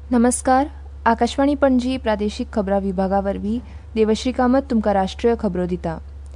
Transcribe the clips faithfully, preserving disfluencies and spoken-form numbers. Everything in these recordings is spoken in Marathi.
नमस्कार. आकाशवाणी पणजी प्रादेशीक खबरां विभागा वरवीं देवश्री कामत तुमकां राष्ट्रीय खबरो दिता.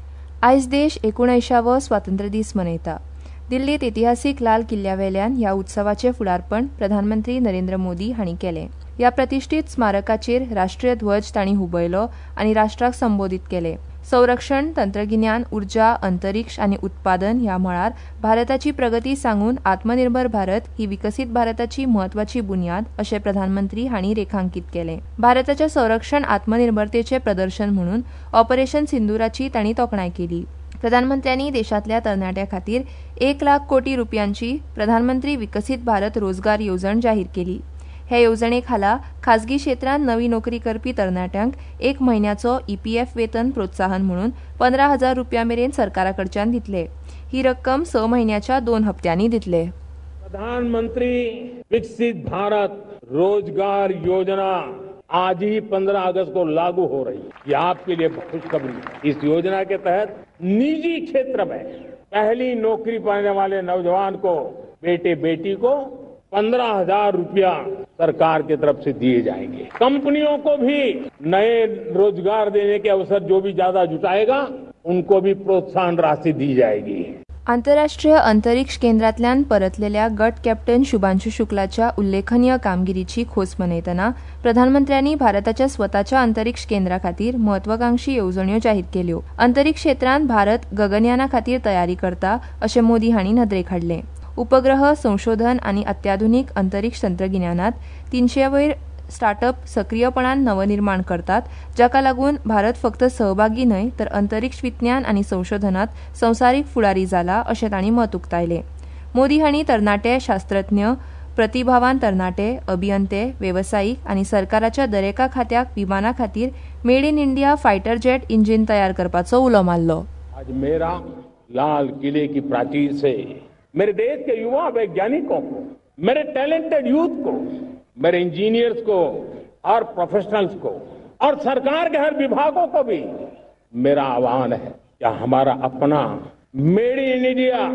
आयज देश एकुणऐंशावो स्वातंत्र्य दीस मनयता. दिल्लीत इतिहासीक लाल किल्ल्यावेल्यान ह्या उत्सवाचें फुडारपण प्रधानमंत्री नरेंद्र मोदी हांणी केलें. ह्या प्रतिश्ठीत स्मारकाचेर राष्ट्रीय ध्वज तांणी हुबयलो आनी राष्ट्राक संबोधीत केलें. संरक्षण, तंत्रगिन्यान, उर्जा, अंतरिक्ष आनी उत्पादन ह्या मळार भारताची प्रगती सांगून आत्मनिर्भर भारत ही विकसीत भारताची म्हत्वाची बुन्याद अशें प्रधानमंत्री हांणी रेखांकीत केलें. भारताच्या संरक्षण आत्मनिर्भरतेचें प्रदर्शन म्हणून ऑपरेशन सिंदुराची तांणी तोखणाय केली. प्रधानमंत्र्यांनी देशांतल्या तरणाट्यां खातीर एक लाख कोटी रुपयांची प्रधानमंत्री विकसीत भारत रोजगार येवजण जाहीर केली. हे येवजणे खाला खाजगी क्षेत्रांत नवी नोकरी करपी तरणाट्यांक एक म्हयन्याचो ईपीएफ वेतन प्रोत्साहन म्हणून पंदरा हजार रुपया मेरेन सरकारा कडच्यान दितले. ही रक्कम स म्हयन्याच्या दोन हप्त्यांनी दितले. प्रधानमंत्री विकसित भारत रोजगार योजना आज ही पंद्रह अगस्त को लागू हो रही है. ये आपके लिए खुशखबरी. इस योजना के तहत निजी क्षेत्र में पहली नौकरी पाने वाले नौजवान को बेटे बेटी को पंद्रह हजार रुपया सरकार की तरफ से दिए जाएंगे. कंपनियों को भी नए रोजगार देने के अवसर जो भी ज्यादा जुटाएगा उनको भी प्रोत्साहन राशि दी जाएगी. आंतरराष्ट्रीय अंतरिक्ष केंद्रांतल्यान परतलेल्या गट कॅप्टन शुभांशु शुक्लाच्या उल्लेखनीय कामगिरीची खोस मनयतना प्रधानमंत्र्यांनी भारताच्या स्वताच्या अंतरिक्ष केंद्रा खातीर म्हत्वाकांक्षी येवजण्यो जाहीर केल्यो. अंतरिक्ष क्षेत्रांत भारत गगनयाना खातीर तयारी करता अशें मोदी हांणी नदरेक हाडलें. उपग्रह संशोधन आनी अत्याधुनीक अंतरिक्ष तंत्रगिन्यानात तीनशे वयर स्टार्टअप सक्रियपणान नवनिर्माण करतात, जाका लागून भारत फक्त सहभागी न्हय तर अंतरिक्ष विज्ञान आनी संशोधनात संवसारीक फुडारी जाला अशें तांणी मत उक्तायलें. मोदी हांणी तरणाटे शास्त्रज्ञ, प्रतिभावान तरणाटे, अभियंते, वेवसायीक आनी सरकाराच्या दरेका खात्याक विमाना खातीर made in India fighter jet engine तयार करपाचो उलो मारलो. आज मेरा लाल किले की प्राचीर से मेरे देश के युवा वैज्ञानिकों को, मेरे टैलेंटेड यूथ को, मेरे इंजीनियर्स को और प्रोफेशनल्स को और सरकार के हर विभागों को भी मेरा आह्वान है कि हमारा अपना made in India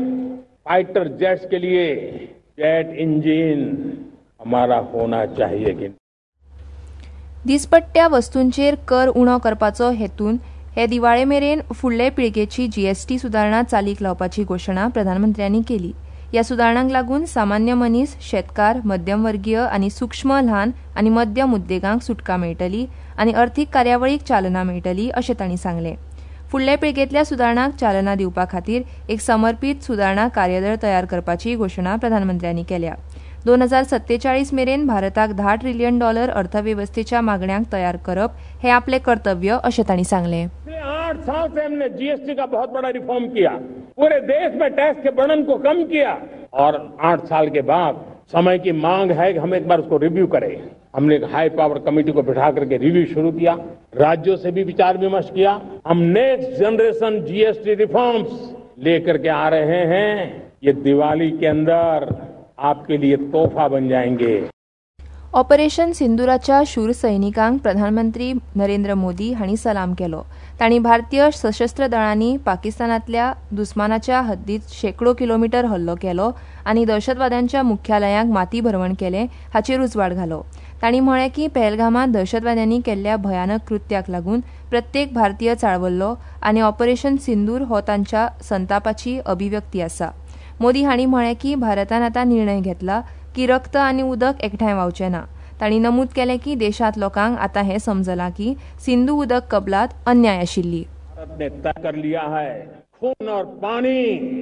fighter jets के लिए जेट इंजिन हमारा होना चाहिए. कि दिसपट्ट्या वस्तूंचेर कर उणो करपाचो हेतून हे दिवाळे मेरेन फुडले पिळगेची जीएसटी सुदारणा चालीक लावपाची घोशणा प्रधानमंत्र्यांनी केली. ह्या सुदारणांक लागून सामान्य मनीस, शेतकार, मध्यमवर्गीय आनी सूक्ष्म ल्हान आनी मध्यम उद्देगांक सुटका मेळटली आनी अर्थीक कार्यावळीक चालना मेळटली अशें तांणी सांगलें. फुडले पिळगेंतल्या सुदारणांक चालना दिवपा खातीर एक समर्पीत सुदारणा कार्यदळ तयार करपाची घोशणा प्रधानमंत्र्यांनी केल्या. दोन हजार सत्तेचाळीस मेरेन भारताक धा ट्रिलियन डॉलर अर्थव्यवस्थेच्या मागण्यांक तयार करप हे आपले कर्तव्य अशें तांणी सांगलें. आठ साल से हमने जीएसटी का बहुत बड़ा रिफॉर्म किया, पूरे देश में टैक्स के बर्डन को कम किया और आठ साल के बाद समय की मांग है कि हम एक बार उसको रिव्यू करें. हमने एक हाई पावर कमेटी को बिठा करके रिव्यू शुरू किया, राज्यों से भी विचार विमर्श किया. हम नेक्स्ट जनरेशन जीएसटी रिफॉर्म्स लेकर के आ रहे हैं. ये दिवाली के अंदर आपके लिए तोहफा बन जाएंगे. ऑपरेशन सिंदुराच्या शूर सैनिकांक प्रधानमंत्री नरेंद्र मोदी हांणी सलाम केलो. तांणी भारतीय सशस्त्र दळांनी पाकिस्तानांतल्या दुस्मानाच्या हद्दीत शेकडो किलोमीटर हल्लो केलो आनी दहशतवाद्यांच्या मुख्यालयांक माती भरवण केलें हाचेर उजवाड घालो. तांणी म्हळें की पहलगामांत दहशतवाद्यांनी केल्ल्या भयानक कृत्याक लागून प्रत्येक भारतीय चाळवल्लो आनी ऑपरेशन सिंदूर हो तांच्या संतापाची अभिव्यक्ती आसा. मोदी हांणी म्हळें की भारतान आतां निर्णय घेतला की रक्त आनी उदक एकठांय व्हांवचें ना. तांणी नमूद केलें की देशांत लोकांक आतां हें समजलां की सिंधू उदक कबलात अन्याय आशिल्ली. भारत ने तय कर लिया है खून और पानी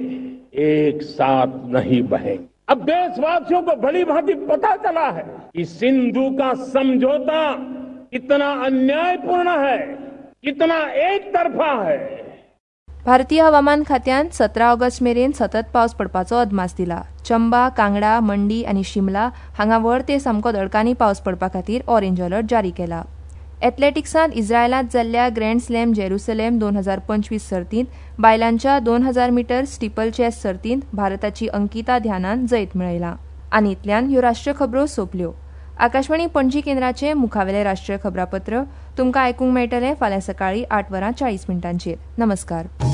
एक साथ नहीं बहेंगे. अब देशवासियों को भली भांति पता चला है कि सिंधु का समझौता कितना अन्यायपूर्ण है, कितना एक तरफा है. भारतीय हवामान खात्यान सतरा ऑगस्ट मेरेन सतत पावस पडपाचो अदमास दिला. चंबा, कांगडा, मंडी आनी शिमला हांगा व्हड ते सामको दडकांनी पावस पडपा खातीर ऑरेंज अलर्ट जारी केला. एथलेटिक्सांत इस्रायलांत जाल्ल्या ग्रँड स्लॅम जेरुसलेम दोन हजार पंचवीस सर्तींत बायलांच्या दोन हजार मिटर स्टिपल चॅस सर्तींत भारताची अंकिता ध्यानान जैत मेळयलां. आनी इतल्यान ह्यो राष्ट्रीय खबरो सोंपल्यो. आकाशवाणी पणजी केंद्राचे मुखावेले राष्ट्रीय खबरापत्र तुमकां आयकूंक मेळटलें फाल्यां सकाळीं आठ वरां चाळीस मिनटांचेर. नमस्कार.